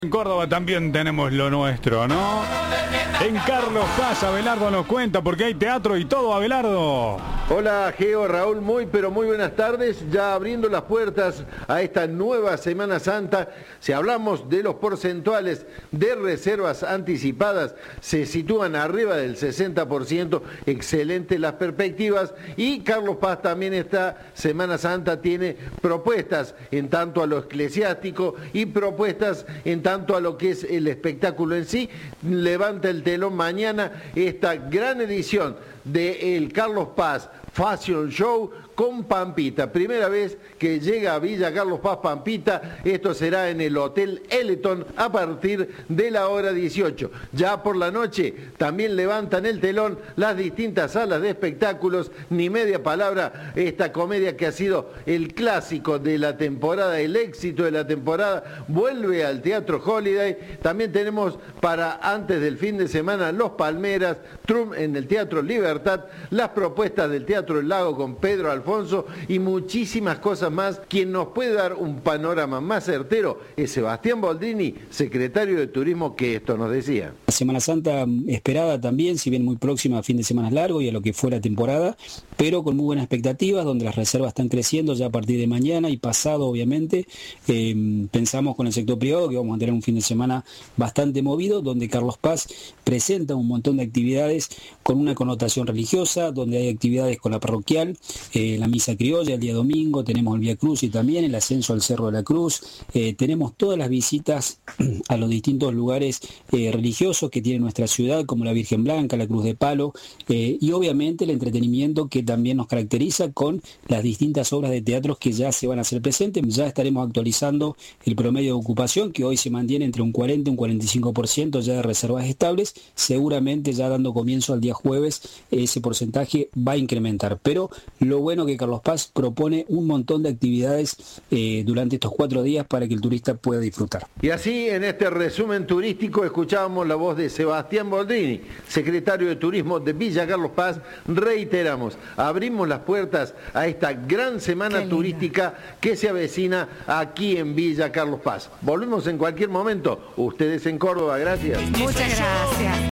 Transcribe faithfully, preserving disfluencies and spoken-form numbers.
En Córdoba también tenemos lo nuestro, ¿no? En Carlos Paz, Abelardo nos cuenta porque hay teatro y todo, Abelardo. Hola Geo, Raúl, muy pero muy buenas tardes, ya abriendo las puertas a esta nueva Semana Santa. Si hablamos de los porcentuales de reservas anticipadas, se sitúan arriba del sesenta por ciento, excelentes las perspectivas, y Carlos Paz también esta Semana Santa tiene propuestas en tanto a lo eclesiástico y propuestas en tanto a lo que es el espectáculo en sí. Levanta el telón mañana esta gran edición de el Carlos Paz Fashion Show con Pampita, primera vez que llega a Villa Carlos Paz Pampita. Esto será en el Hotel Eleton a partir de la hora dieciocho. Ya por la noche también levantan el telón las distintas salas de espectáculos. Ni media palabra, esta comedia que ha sido el clásico de la temporada, el éxito de la temporada, vuelve al Teatro Holiday. También tenemos para antes del fin de semana Los Palmeras, Trump en el Teatro Libertad, las propuestas del Teatro El Lago con Pedro Alfonso y muchísimas cosas más. Quien nos puede dar un panorama más certero es Sebastián Boldrini, secretario de Turismo, que esto nos decía. La Semana Santa esperada también, si bien muy próxima a fin de semana largo y a lo que fue la temporada, pero con muy buenas expectativas, donde las reservas están creciendo ya a partir de mañana y pasado, obviamente. Eh, pensamos con el sector privado que vamos a tener un fin de semana bastante movido, donde Carlos Paz presenta un montón de actividades con una connotación religiosa, donde hay actividades con la parroquial, eh, la misa criolla el día domingo, tenemos el Vía Crucis también, el ascenso al Cerro de la Cruz, eh, tenemos todas las visitas a los distintos lugares eh, religiosos que tiene nuestra ciudad, como la Virgen Blanca, la Cruz de Palo, eh, y obviamente el entretenimiento que también nos caracteriza con las distintas obras de teatro que ya se van a hacer presentes. Ya estaremos actualizando el promedio de ocupación, que hoy se mantiene entre un cuarenta y un cuarenta y cinco por ciento ya de reservas estables. Seguramente ya dando comienzo al día jueves ese porcentaje va a incrementar, pero lo bueno que Carlos Paz propone un montón de actividades eh, durante estos cuatro días para que el turista pueda disfrutar. Y así, en este resumen turístico, escuchábamos la voz de Sebastián Boldrini, secretario de Turismo de Villa Carlos Paz. Reiteramos, abrimos las puertas a esta gran semana turística que se avecina aquí en Villa Carlos Paz. Volvemos en cualquier momento, ustedes en Córdoba, gracias. Muchas gracias.